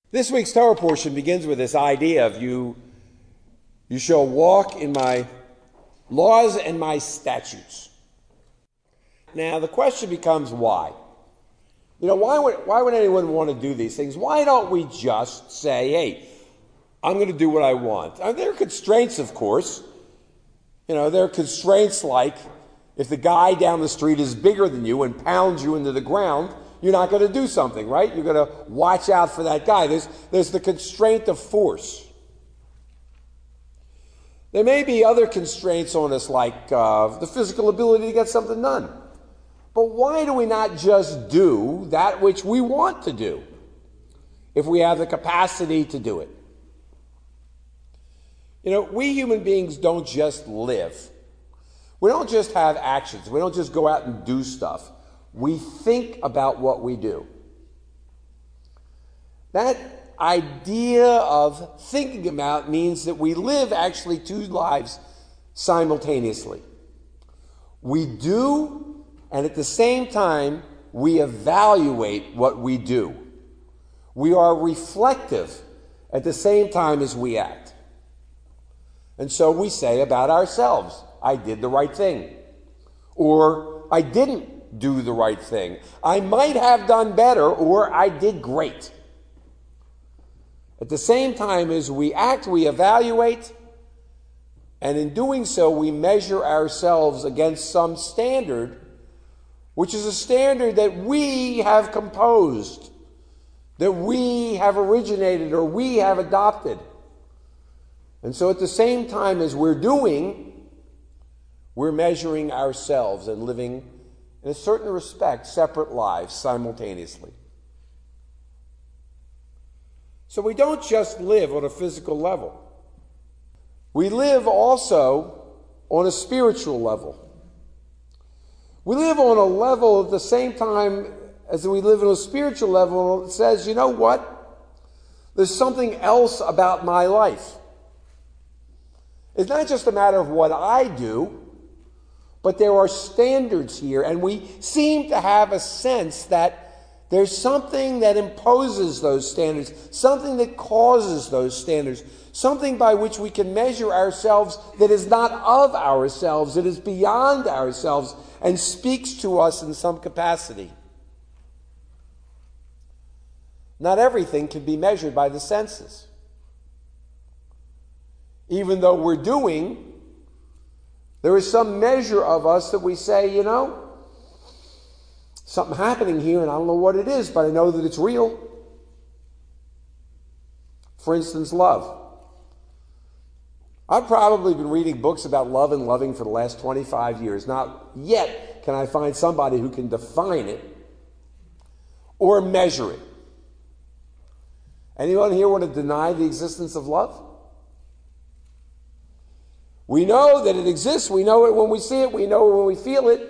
This week's Torah portion begins with this idea of you shall walk in my laws and my statutes. Now the question becomes why? Why would anyone want to do these things? Why don't we just say, hey, I'm going to do what I want? There are constraints, of course. There are constraints like if the guy down the street is bigger than you and pounds you into the ground, you're not going to do something, right? You're going to watch out for that guy. There's the constraint of force. There may be other constraints on us like the physical ability to get something done. But why do we not just do that which we want to do if we have the capacity to do it? We human beings don't just live. We don't just have actions. We don't just go out and do stuff. We think about what we do. That idea of thinking about means that we live actually two lives simultaneously. We do, and at the same time, we evaluate what we do. We are reflective at the same time as we act. And so we say about ourselves, I did the right thing. Or I didn't do the right thing. I might have done better, or I did great. At the same time as we act, we evaluate, and in doing so, we measure ourselves against some standard, which is a standard that we have composed, that we have originated, or we have adopted. And so at the same time as we're doing, we're measuring ourselves and living in a certain respect, separate lives simultaneously. So we don't just live on a physical level. We live also on a spiritual level. We live on a level at the same time as we live on a spiritual level that says, you know what? There's something else about my life. It's not just a matter of what I do, but there are standards here, and we seem to have a sense that there's something that imposes those standards, something that causes those standards, something by which we can measure ourselves that is not of ourselves, it is beyond ourselves, and speaks to us in some capacity. Not everything can be measured by the senses. Even though we're doing, there is some measure of us that we say, something happening here and I don't know what it is, but I know that it's real. For instance, love. I've probably been reading books about love and loving for the last 25 years. Not yet can I find somebody who can define it or measure it. Anyone here want to deny the existence of love? We know that it exists. We know it when we see it. We know it when we feel it.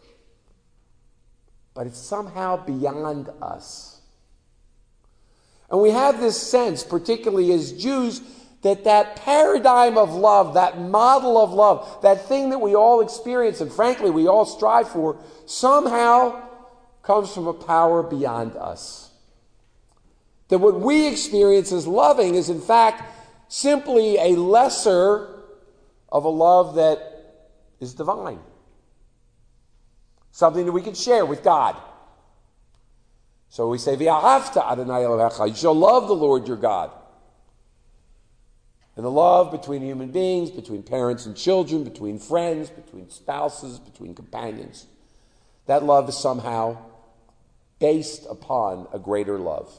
But it's somehow beyond us. And we have this sense, particularly as Jews, that paradigm of love, that model of love, that thing that we all experience and frankly we all strive for, somehow comes from a power beyond us. That what we experience as loving is in fact simply a lesser of a love that is divine. Something that we can share with God. So we say, V'ahavta Adonai Elohecha, you shall love the Lord your God. And the love between human beings, between parents and children, between friends, between spouses, between companions, that love is somehow based upon a greater love.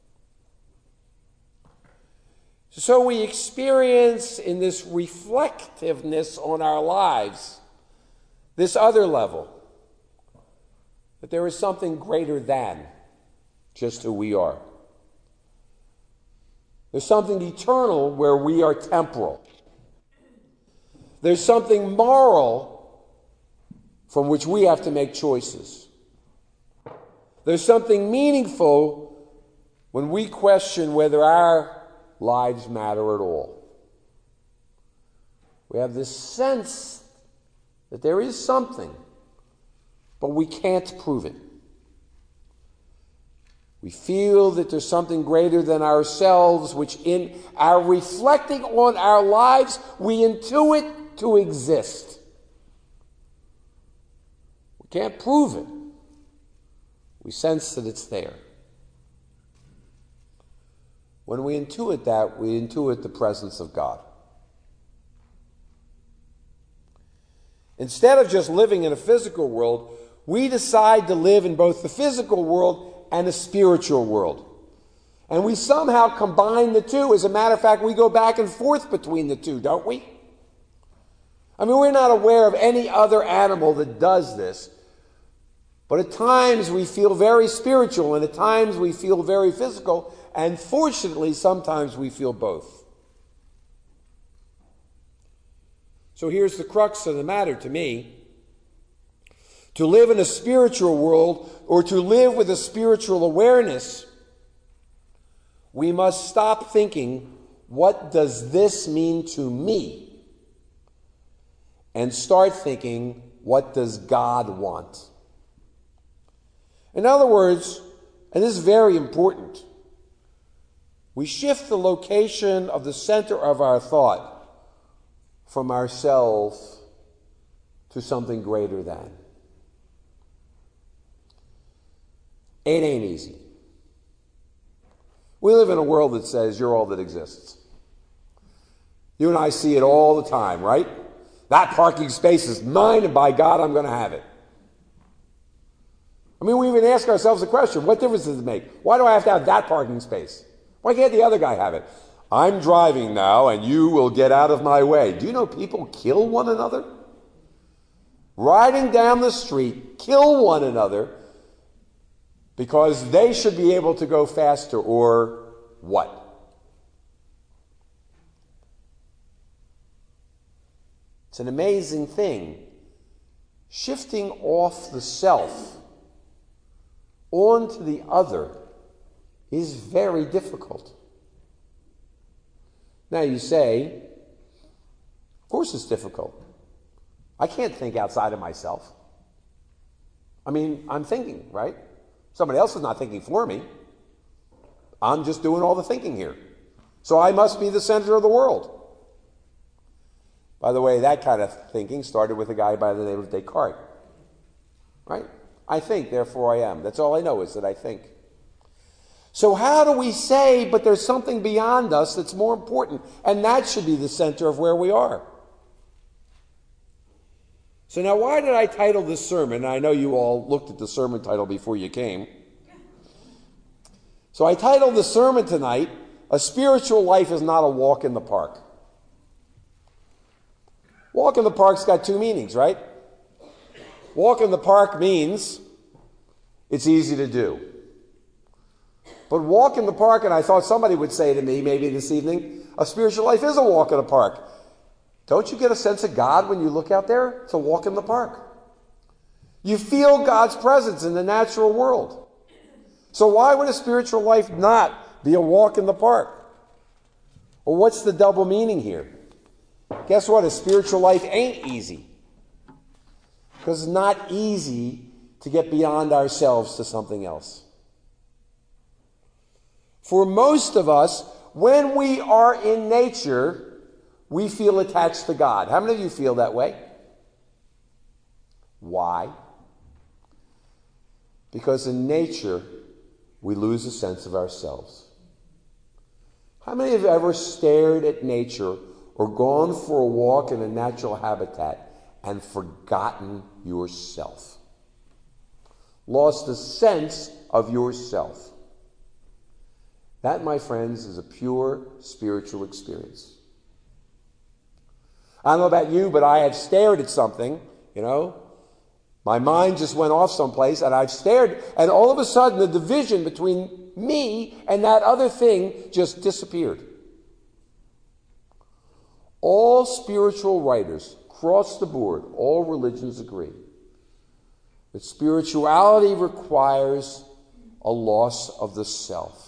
So we experience in this reflectiveness on our lives this other level, that there is something greater than just who we are. There's something eternal where we are temporal. There's something moral from which we have to make choices. There's something meaningful when we question whether our lives matter at all. We have this sense that there is something, but we can't prove it. We feel that there's something greater than ourselves, which in our reflecting on our lives, we intuit to exist. We can't prove it. We sense that it's there. When we intuit that, we intuit the presence of God. Instead of just living in a physical world, we decide to live in both the physical world and the spiritual world. And we somehow combine the two. As a matter of fact, we go back and forth between the two, don't we? I mean, we're not aware of any other animal that does this. But at times we feel very spiritual, and at times we feel very physical, and fortunately, sometimes we feel both. So here's the crux of the matter to me. To live in a spiritual world, or to live with a spiritual awareness, we must stop thinking, what does this mean to me? And start thinking, what does God want? In other words, and this is very important, we shift the location of the center of our thought from ourselves to something greater than. It ain't easy. We live in a world that says you're all that exists. You and I see it all the time, right? That parking space is mine, and by God, I'm going to have it. I mean, we even ask ourselves the question, what difference does it make? Why do I have to have that parking space? Why can't the other guy have it? I'm driving now, and you will get out of my way. Do you know people kill one another? Riding down the street, kill one another because they should be able to go faster, or what? It's an amazing thing. Shifting off the self onto the other is very difficult. Now you say, of course it's difficult. I can't think outside of myself. I mean, I'm thinking, right? Somebody else is not thinking for me. I'm just doing all the thinking here. So I must be the center of the world. By the way, that kind of thinking started with a guy by the name of Descartes. Right? I think, therefore I am. That's all I know is that I think. So how do we say, but there's something beyond us that's more important, and that should be the center of where we are? So now, why did I title this sermon? I know you all looked at the sermon title before you came. So I titled the sermon tonight, A Spiritual Life is Not a Walk in the Park. Walk in the park's got two meanings, right? Walk in the park means it's easy to do. But walk in the park, and I thought somebody would say to me maybe this evening, a spiritual life is a walk in the park. Don't you get a sense of God when you look out there? It's a walk in the park. You feel God's presence in the natural world. So why would a spiritual life not be a walk in the park? Well, what's the double meaning here? Guess what? A spiritual life ain't easy. Because it's not easy to get beyond ourselves to something else. For most of us, when we are in nature, we feel attached to God. How many of you feel that way? Why? Because in nature, we lose a sense of ourselves. How many of you have ever stared at nature or gone for a walk in a natural habitat and forgotten yourself? Lost a sense of yourself. That, my friends, is a pure spiritual experience. I don't know about you, but I have stared at something, My mind just went off someplace, and I've stared, and all of a sudden the division between me and that other thing just disappeared. All spiritual writers, across the board, all religions agree that spirituality requires a loss of the self.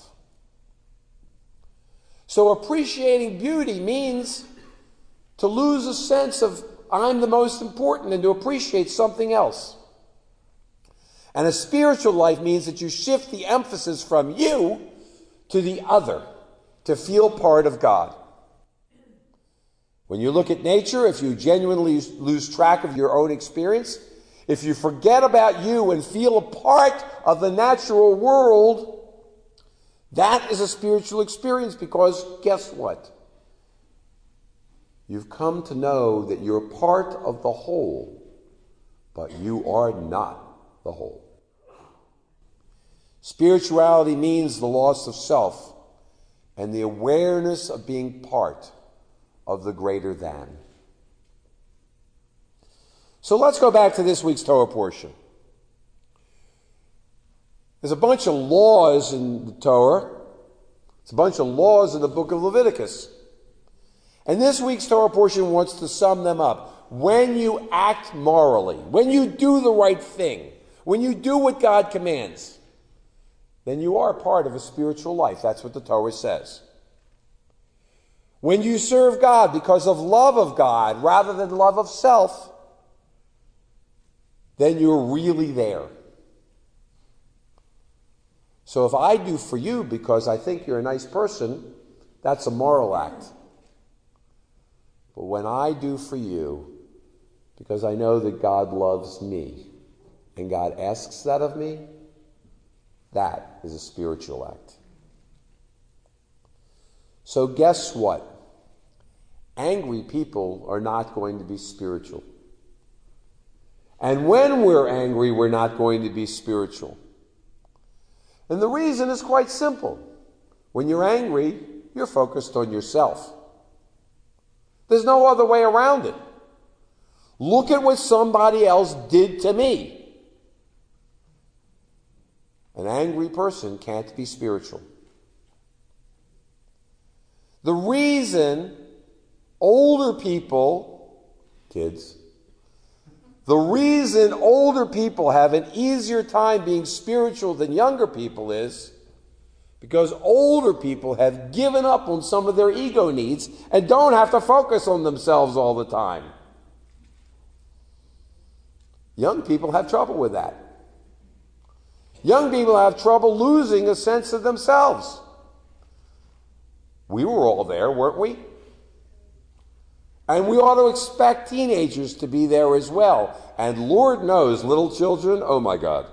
So appreciating beauty means to lose a sense of I'm the most important and to appreciate something else. And a spiritual life means that you shift the emphasis from you to the other, to feel part of God. When you look at nature, if you genuinely lose track of your own experience, if you forget about you and feel a part of the natural world, that is a spiritual experience, because guess what? You've come to know that you're part of the whole, but you are not the whole. Spirituality means the loss of self and the awareness of being part of the greater than. So let's go back to this week's Torah portion. There's a bunch of laws in the Torah. It's a bunch of laws in the book of Leviticus. And this week's Torah portion wants to sum them up. When you act morally, when you do the right thing, when you do what God commands, then you are part of a spiritual life. That's what the Torah says. When you serve God because of love of God rather than love of self, then you're really there. So if I do for you because I think you're a nice person, that's a moral act. But when I do for you because I know that God loves me and God asks that of me, that is a spiritual act. So guess what? Angry people are not going to be spiritual. And when we're angry, we're not going to be spiritual. And the reason is quite simple. When you're angry, you're focused on yourself. There's no other way around it. Look at what somebody else did to me. An angry person can't be spiritual. The reason older people, kids, the reason older people have an easier time being spiritual than younger people is because older people have given up on some of their ego needs and don't have to focus on themselves all the time. Young people have trouble with that. Young people have trouble losing a sense of themselves. We were all there, weren't we? And we ought to expect teenagers to be there as well. And Lord knows, little children, oh my God.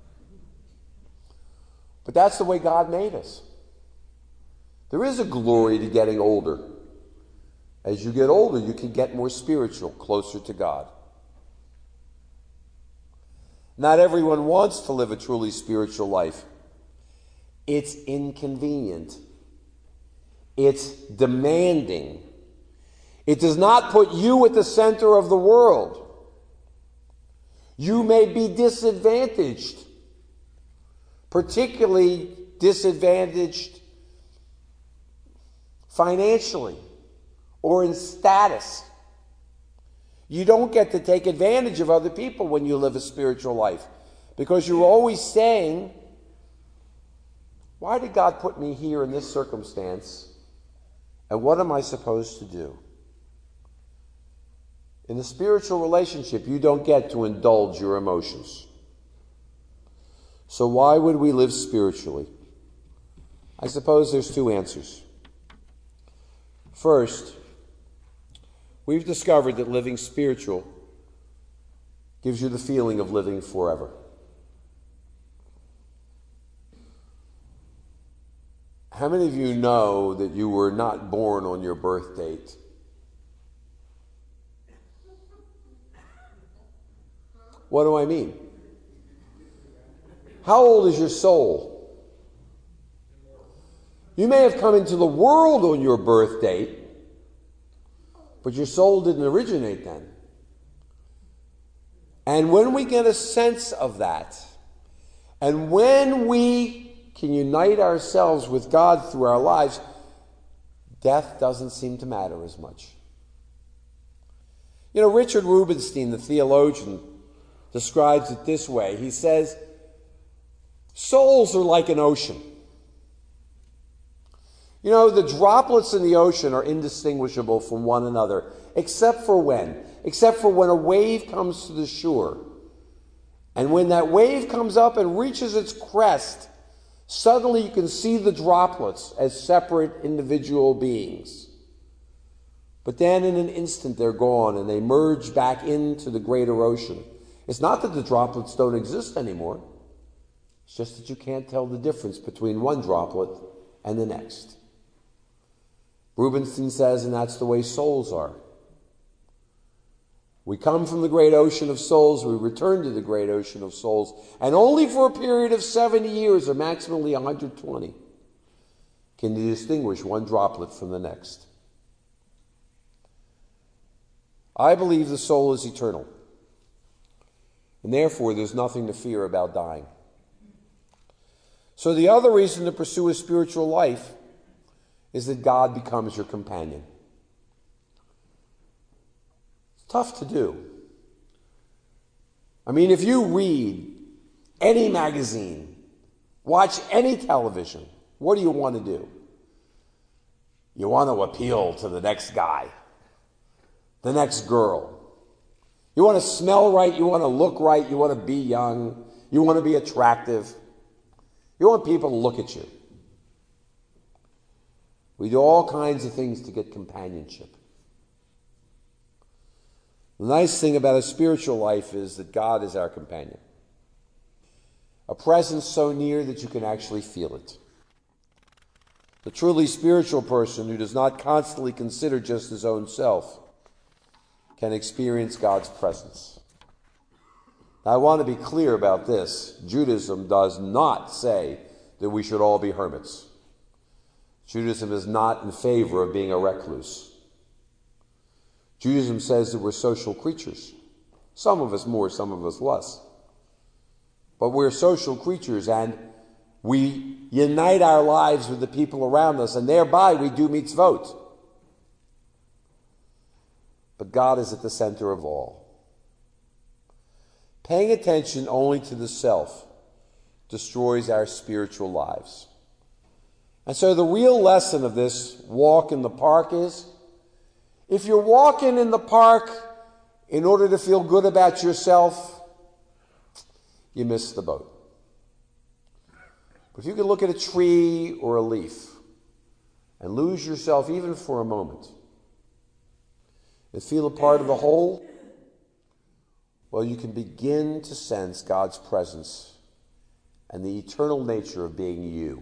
But that's the way God made us. There is a glory to getting older. As you get older, you can get more spiritual, closer to God. Not everyone wants to live a truly spiritual life. It's inconvenient. It's demanding. It does not put you at the center of the world. You may be disadvantaged, particularly disadvantaged financially or in status. You don't get to take advantage of other people when you live a spiritual life because you're always saying, why did God put me here in this circumstance? And what am I supposed to do? In a spiritual relationship, you don't get to indulge your emotions. So why would we live spiritually? I suppose there's two answers. First, we've discovered that living spiritual gives you the feeling of living forever. How many of you know that you were not born on your birth date? What do I mean? How old is your soul? You may have come into the world on your birth date, but your soul didn't originate then. And when we get a sense of that, and when we can unite ourselves with God through our lives, death doesn't seem to matter as much. You know, Richard Rubinstein, the theologian, describes it this way. He says, souls are like an ocean. You know, the droplets in the ocean are indistinguishable from one another, except for when a wave comes to the shore And when that wave comes up and reaches its crest, suddenly you can see the droplets as separate individual beings. But then in an instant they're gone and they merge back into the greater ocean. It's not that the droplets don't exist anymore. It's just that you can't tell the difference between one droplet and the next. Rubinstein says, and that's the way souls are. We come from the great ocean of souls, we return to the great ocean of souls, and only for a period of 70 years, or maximally 120, can you distinguish one droplet from the next. I believe the soul is eternal, and therefore there's nothing to fear about dying. So the other reason to pursue a spiritual life is that God becomes your companion. It's tough to do. I mean, if you read any magazine, watch any television, what do you want to do? You want to appeal to the next guy, the next girl. You want to smell right, you want to look right, you want to be young, you want to be attractive. You want people to look at you. We do all kinds of things to get companionship. The nice thing about a spiritual life is that God is our companion. A presence so near that you can actually feel it. The truly spiritual person who does not constantly consider just his own self can experience God's presence. Now, I want to be clear about this. Judaism does not say that we should all be hermits. Judaism is not in favor of being a recluse. Judaism says that we're social creatures. Some of us more, some of us less. But we're social creatures, and we unite our lives with the people around us, and thereby we do mitzvot. But God is at the center of all. Paying attention only to the self destroys our spiritual lives. And so the real lesson of this walk in the park is, if you're walking in the park in order to feel good about yourself, you miss the boat. But if you can look at a tree or a leaf and lose yourself even for a moment and feel a part of the whole, well, you can begin to sense God's presence and the eternal nature of being you.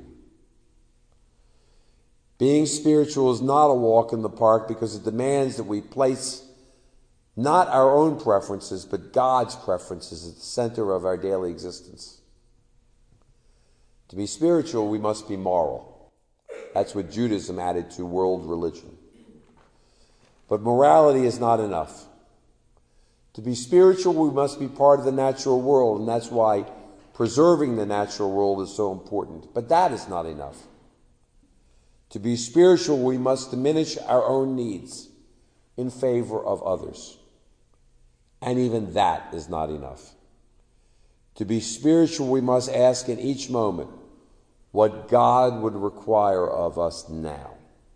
Being spiritual is not a walk in the park because it demands that we place not our own preferences, but God's preferences at the center of our daily existence. To be spiritual, we must be moral. That's what Judaism added to world religion. But morality is not enough. To be spiritual, we must be part of the natural world, and that's why preserving the natural world is so important. But that is not enough. To be spiritual, we must diminish our own needs in favor of others. And even that is not enough. To be spiritual, we must ask in each moment what God would require of us now.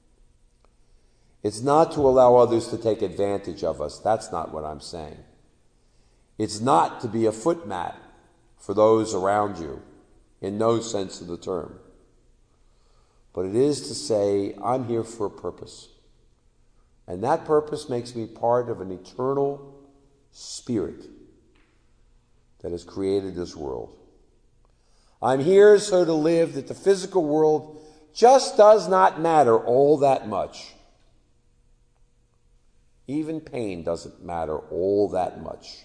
It's not to allow others to take advantage of us. That's not what I'm saying. It's not to be a footmat for those around you, in no sense of the term. But it is to say, I'm here for a purpose. And that purpose makes me part of an eternal spirit that has created this world. I'm here so to live that the physical world just does not matter all that much. Even pain doesn't matter all that much.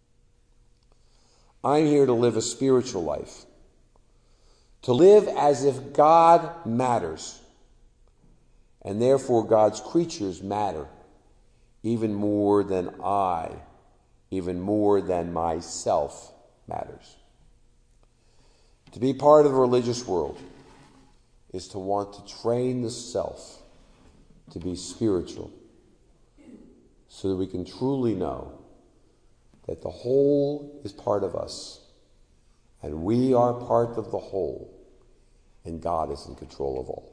I'm here to live a spiritual life. To live as if God matters. And therefore God's creatures matter even more than I, even more than myself matters. To be part of the religious world is to want to train the self to be spiritual so that we can truly know that the whole is part of us and we are part of the whole, and God is in control of all.